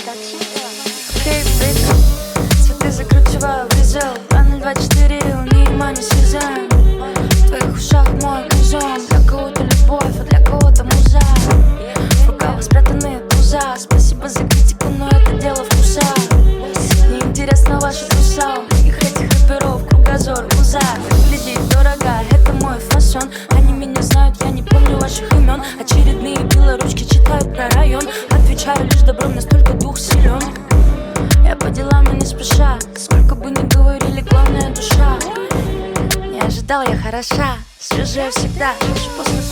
Хей, бейби, цветы закручиваю в резел 2024, унима не сезон. В твоих ушах мой горизонт. Для кого-то любовь, а для кого-то муза. В рукавах спрятаны туза. Спасибо за критику, но это дело вкуса. Мне интересно ваши труса. У многих этих рэперов кругозор муза. Выглядит дорого, это мой фасон. Они меня знают, я не помню ваших имен. Очередные белоручки читают про район. Отвечаю лишь добром, настолько дух силен. Я по делам и не спеша. Сколько бы ни говорили, главное душа. Не ожидал, я хороша, свежая всегда. Лишь после